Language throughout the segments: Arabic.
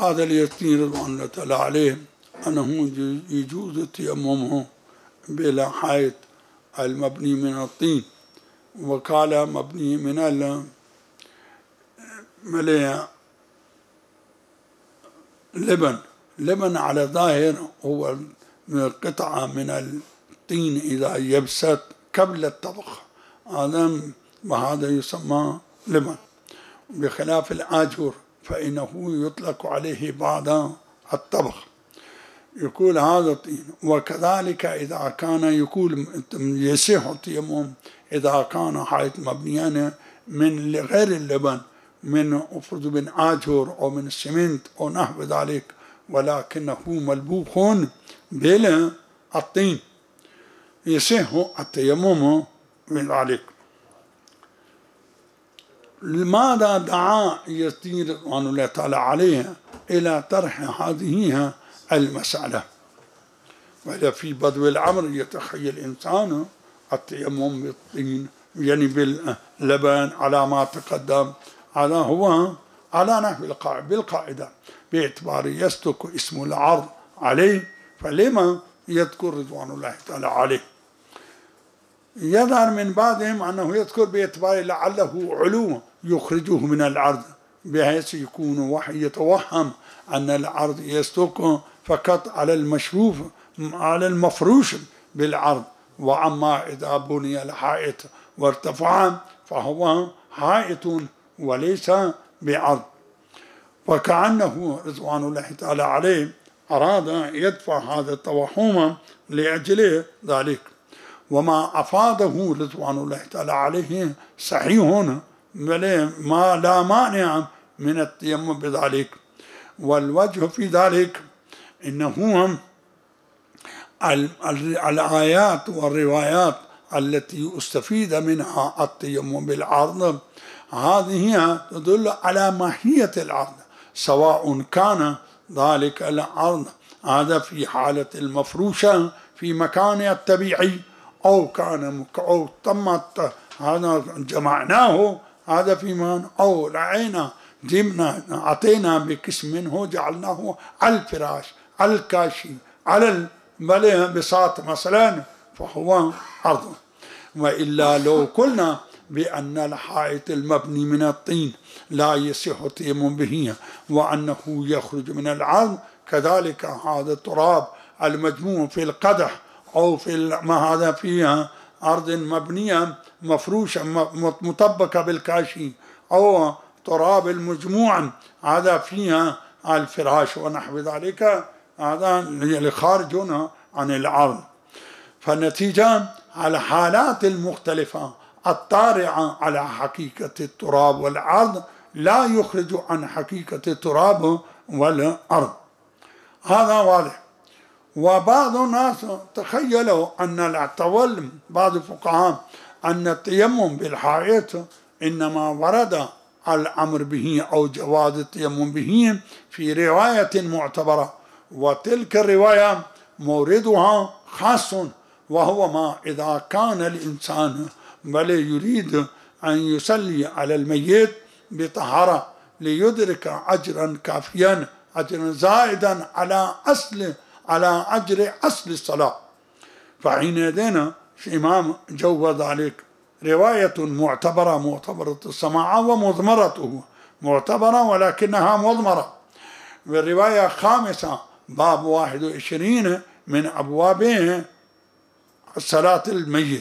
هذا اليتيم رضوان الله تعالى عليه أنه يجوز تيممه بلا حائط المبني من الطين، وقال مبني من لبن على ظاهر هو قطعة من الطين إذا يبست قبل الطبخ، وهذا يسمى لبن، بخلاف الآجر فإنه يطلق عليه بعد الطبخ. يقول هذا الطين. وكذلك إذا كان يقول يصح التيمم إذا كان حائط مبنيان من غير اللبن، من أفرض من آجر أو من السمنت أو نحو ذلك، ولكنه ملبوخ بالطين، يصح التيمم من ذلك. لماذا دعا يزيد رضوان الله تعالى عليه إلى طرح هذه المسألة؟ وإذا في بدو الأمر يتخيل الإنسان التيمم بالطين يعني باللبن على ما تقدم، هذا هو على نحو بالقاعدة باعتبار يصدق اسم العرض عليه، فلما يذكر رضوان الله تعالى عليه؟ يظهر من بعضهم أنه يذكر باعتبار لعله علو يخرجه من العرض، بحيث يكون وحي يتوهم أن العرض يصدق فقط على المشروف على المفروش بالعرض، وأما إذا بني الحائط وارتفع فهو حائط وليس بعرض. وكأنه رضوان الله تعالى عليه أراد يدفع هذا التوهم لأجل ذلك. وما أفاده رضوان الله تعالى عليه صحيح، ما لا مانع من التيمم بذلك. والوجه في ذلك إنه الآيات والروايات التي استفيد منها التيمم بالعرض هذه تدل على ماهية العرض، سواء كان ذلك العرض هذا في حالة المفروشة في مكانها الطبيعي، أو كان أو تمت هذا جمعناه هذا في من، أو رأينا جبنا أعطينا بقسم منه جعلناه على الفراش على الكاشي على البساط مثلا، فهو عرض. وإلا لو قلنا بأن الحائط المبني من الطين لا يصح التيمم به وأنه يخرج من العرض، كذلك هذا التراب المجموع في القدح أو في ما هذا فيها أرض مبنية مفروشة مطبقة بالكاشي، أو تراب المجموع هذا فيها الفراش ونحو ذلك، هذا خارج عن العرض. فالنتيجة على الحالات المختلفة الطارئة على حقيقة التراب والعرض لا يخرج عن حقيقة التراب والأرض، هذا واضح. وبعض الناس تخيلوا أن بعض الفقهاء أن التيمم بالحائط إنما ورد الأمر به أو جواز التيمم به في رواية معتبرة، وتلك الرواية موردها خاص، وهو ما إذا كان الإنسان بل يريد أن يصلي على الميت بطهارة ليدرك أجرا كافيا، أجرا زائدا على أجر أصل الصلاة، فحينئذ الإمام جوز ذلك. رواية معتبرة السماع ومضمرته معتبرة ولكنها مضمرة. والرواية خامسة باب 21 من أبواب صلاة الميت،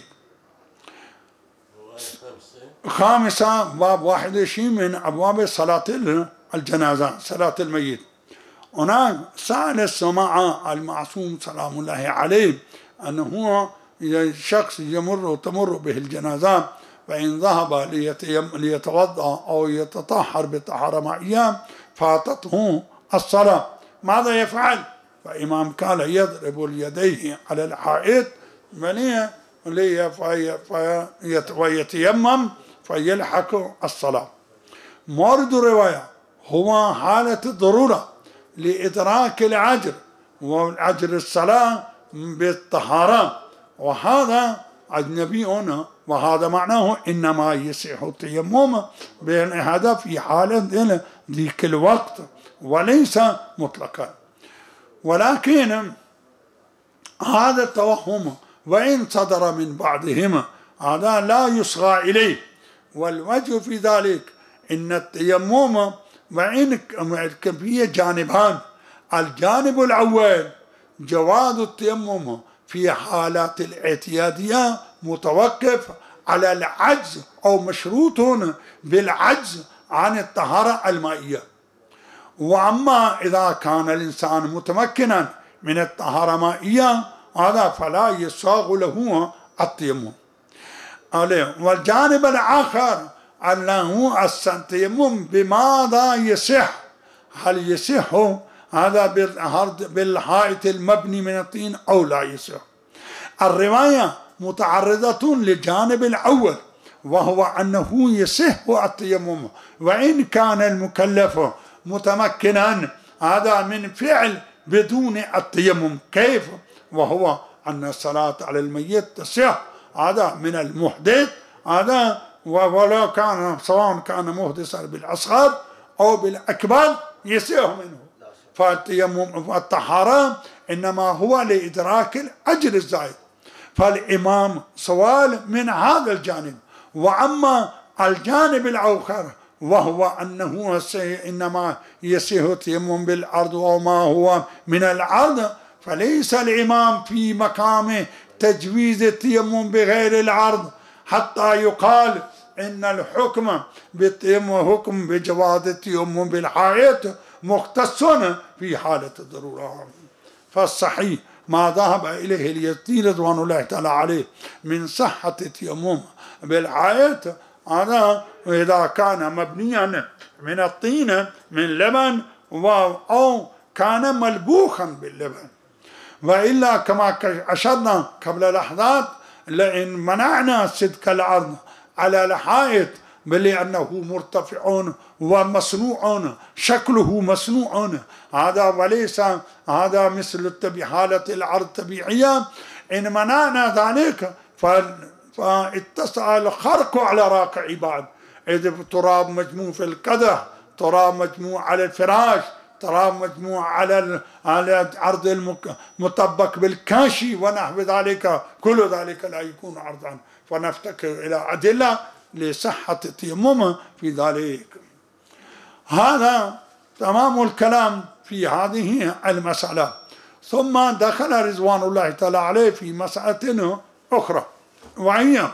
خامسة باب 21 من أبواب صلاة الجنازة صلاة الميت. هناك سأل السماع المعصوم سلام الله عليه أنه شخص تمر به الجنازة، فإن ذهب ليتوضأ أو يتطهر بطهارة مائية فاتته الصلاة ماذا يفعل؟ فإمام قال يضرب يديه على الحائط ويتيمم فيلحق الصلاة. مورد الرواية هو حالة الضرورة لإدراك العجر والعجر الصلاة بالطهارة، وهذا أجنبي هنا، وهذا معناه إنما يصح التيمم بهذا في حالة ذيك الوقت، وليس مطلقا. ولكن هذا التوهم وإن صدر من بعضهما هذا لا يصغى إليه. والوجه في ذلك إن التيمم وإن فيه جانبان. الجانب الأول جواز التيمم في حالات الاعتيادية متوقف على العجز أو مشروط بالعجز عن الطهارة المائية. وأما إذا كان الإنسان متمكنا من الطهارة المائية هذا فلا يصاغ له التيمم. والجانب الآخر أنه التيمم بماذا يصح؟ هل يصح هذا بالحائط المبني من الطين أو لا يصح؟ الرواية متعرضة للجانب الأول وهو أنه يصح التيمم وإن كان المكلف متمكنا هذا من فعل بدون التيمم. كيف؟ وهو أن الصلاة على الميت تصح هذا من المحدث هذا ولو كان سواء كان محدثا بالأصغر أو بالأكبر يصح منه. فالتيمم والطهارة إنما هو لإدراك الأجر الزائد. فالإمام سؤال من هذا الجانب. وأما الجانب الآخر وهو أنه إنما يصح التيمم بالأرض وما هو من الأرض فليس الإمام في مقام تجويز التيمم بغير الأرض حتى يقال إن الحكم بالتيمم حكم بجواز التيمم بالحائط مختص في حالة الضرورة. فالصحيح ما ذهب إليه اليزيدي رضوان الله تعالى عليه من صحة التيمم بالحائط هذا إذا كان مبنيا من الطين من لبن أو كان ملبوخا باللبن. وإلا كما أشرنا قبل لحظات لئن منعنا صدق الأرض على الحائط لأنه مرتفع ومصنوع شكله مصنوع هذا وليس هذا مثل حالة الأرض الطبيعية. إن منعنا ذلك فاتسع الخرق على راقع بعض. إذا تراب مجموع في القدح، تراب مجموع على الفراش، تراب مجموع على عرض المطبق بالكاشي ونحو ذلك، كل ذلك لا يكون عرضا. فنفتكر إلى أدلة لصحة التيمم في ذلك. هذا تمام الكلام في هذه المسألة. ثم دخل رضوان الله تعالى عليه في مسألة أخرى وهي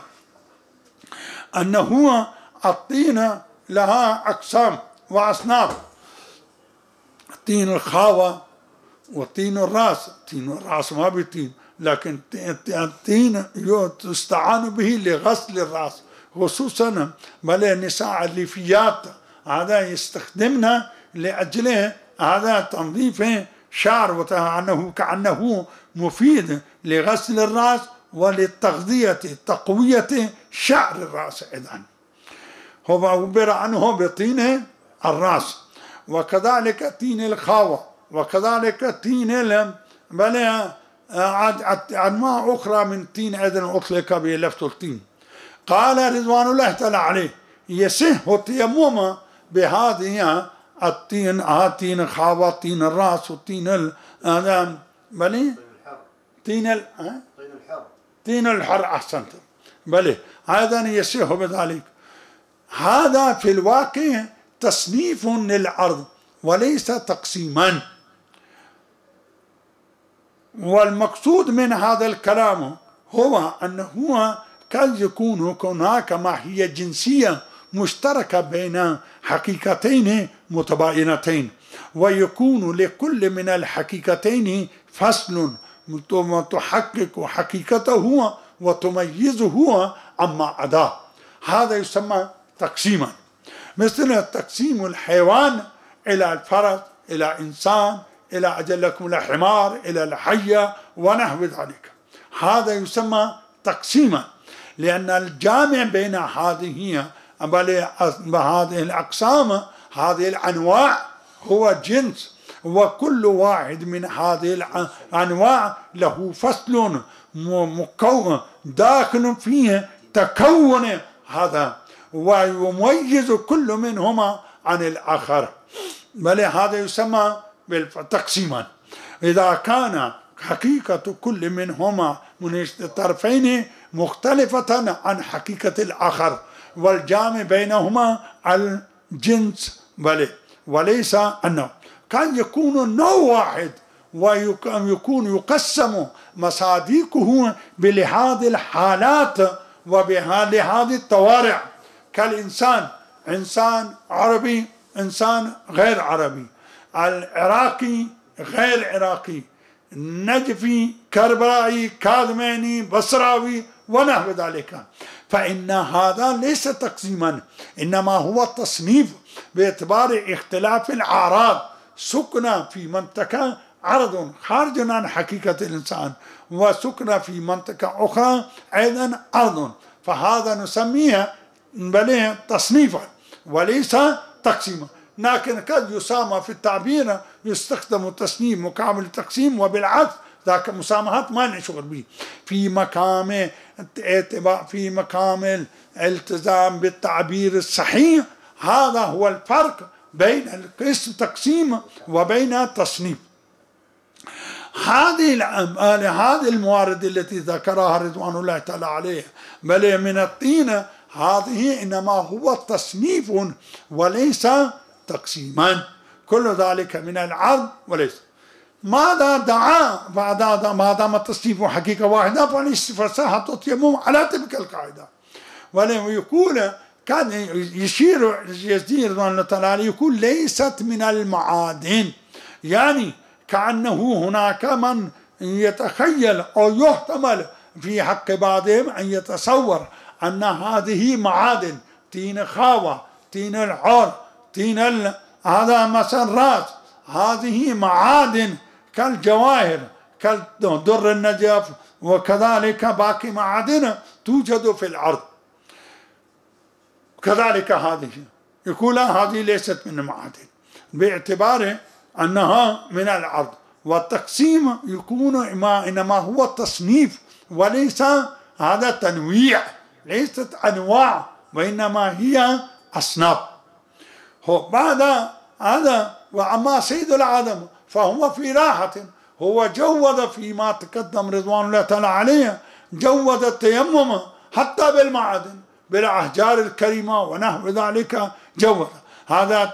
أنه الطين لها أقسام وأصناف. طين الخاوة وطين الرأس. طين الرأس ما بطين لكن الطين يستعان به لغسل الرأس خصوصا بل النساء الريفيات هذا يستخدمنا لأجل هذا تنظيف شعر وأنه كأنه مفيد لغسل الرأس وللتغذية تقوية شعر الرأس. أيضا هو عبر عنه بطين الرأس وكذلك طين الخاوة وكذلك طين بل أنواع أخرى من طين أيضا أطلق بلفظ الطين. قال رضوان الله تعالى عليه يصح التيمم بهذه الطين طين الخاوة طين الرأس وطين بل طين الحر أحسنت بل هذا يصح بذلك. هذا في الواقع تصنيف للأرض وليس تقسيما. والمقصود من هذا الكلام هو أنه قد يكون هناك ماهية جنسية مشتركة بين حقيقتين متباينتين ويكون لكل من الحقيقتين فصل تحقق حقيقته وتميزه عما عداه. هذا يسمى تقسيما. مثل تقسيم الحيوان إلى الفرس إلى إنسان إلى أجلكم الحمار إلى الحية ونحو ذلك. هذا يسمى تقسيما لأن الجامع بين هذه الأقسام هذه الأنواع هو جنس وكل واحد من هذه الأنواع له فصل مكون داخل فيه تكون هذا ويميز كل منهما عن الآخر. بل هذا يسمى تقسيما. إذا كان حقيقة كل منهما من الطرفين مختلفة عن حقيقة الآخر، والجامع بينهما الجنس، بل وليس أنه كان يكون نوع واحد ويكون يقسم مصادقه بلحاظ الحالات وبلحاظ الطوارئ، كالإنسان، إنسان عربي، إنسان غير عربي، العراقي غير عراقي، نجفي، كربلائي، كاظميني، بصراوي ونحو ذلك. فإن هذا ليس تقسيما، إنما هو تصنيف باعتبار اختلاف الأعراض. سكن في منطقة عرض خارج عن حقيقة الإنسان، وسكن في منطقة أخرى أيضا عرض، فهذا نسميه بل تصنيفا وليس تقسيما. لكن قد يسامى في التعبير يستخدم التصنيف مقابل التقسيم، وبالعكس ذاك مسامحات ما نشغل به في مقام الالتزام بالتعبير الصحيح. هذا هو الفرق بين القسم تقسيم وبين التصنيف. هذه الموارد التي ذكرها رضوان الله تعالى عليه بل من الطين، هذه إنما هو تصنيف وليس تقسيما، كل ذلك من العرض وليس. ماذا دعا ما دام التصنيف حقيقة واحدة فالفصاحة التيمم على تلك القاعدة. ولم يقول كان يشير يزيد رضوان الله تعالى عليه يقول ليست من المعادن، يعني كأنه هناك من يتخيل أو يحتمل في حق بعضهم أن يتصور أن هذه معادن، طين خاوة، طين العور، طين هذا مسرات، هذه معادن كالجواهر كالدر النجف وكذلك باقي معادن توجد في الأرض. كذلك هذه يقول هذه ليست من المعادن باعتبار أنها من الأرض. والتقسيم يكون إنما هو تصنيف وليس هذا تنويع، ليست أنواع وإنما هي أصناف. بعد هذا وأما سيد العدم فهو في راحة، هو جود فيما تقدم رضوان الله تعالى عليه، جود التيمم حتى بالمعادن بالأحجار الكريمة ونحو ذلك جود. هذا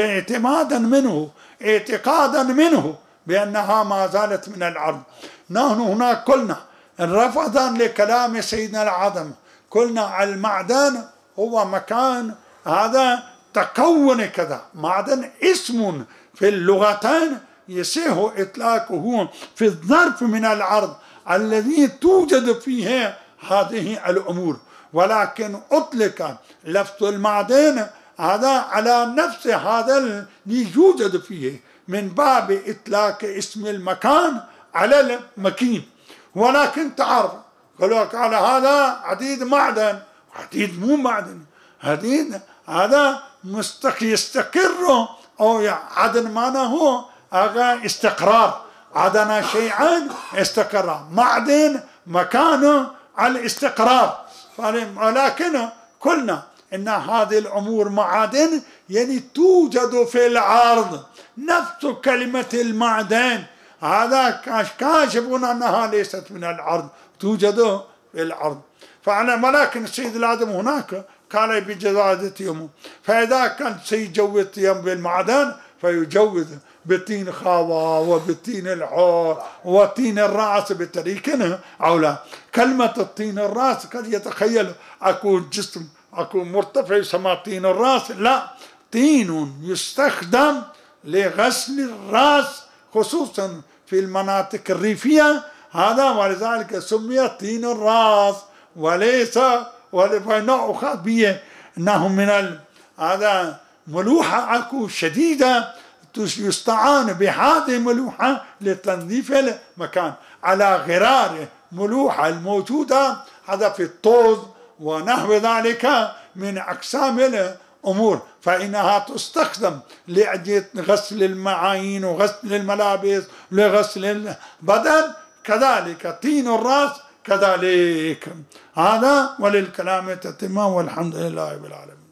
اعتقادا منه بأنها ما زالت من الأرض. نحن هنا قلنا رفضا لكلام سيدنا العدم، قلنا المعدن هو مكان هذا تكون كذا، معدن اسم في اللغتين يصح إطلاقه في الظرف من الأرض الذي توجد فيه هذه الأمور، ولكن أطلق لفظ المعدن هذا على نفس هذا الذي يوجد فيه من باب إطلاق اسم المكان على المكين. ولكن تعرف قالوا على هذا عديد معدن، عديد مو معدن، عديد هذا يستقر أو عدن معناه هذا استقرار، عدن شيئا استقرار، معدن مكانه على الاستقرار. ولكن قلنا إن هذه الأمور معادن يعني توجد في الأرض، نفس كلمة المعدن هذا كاشفون أنها ليست من الأرض، توجد في الأرض. ولكن السيد العدم هناك قال بجواز التيمم، فإذا كان سيجوز التيمم بالمعدن فيجوز بالطين خاوة وبالطين العور وطين الرأس بالطريقة أو لا. كلمة الطين الرأس قد يتخيل أكو جسم أكو مرتفع يسمى طين الرأس، لا، طين يستخدم لغسل الرأس خصوصا في المناطق الريفية، هذا ولذلك سمي طين الرأس وليس ونوع خاص به انه من هذا ملوحة اكو شديدة يستعان بهذه الملوحة لتنظيف المكان على غرار ملوحة الموجودة هذا في الطوز ونحو ذلك من أقسام الأمور، فإنها تستخدم لأجل غسل المعاين وغسل الملابس لغسل البدن، كذلك طين الرأس كذلك. هذا وللكلام تتمام، والحمد لله رب العالمين.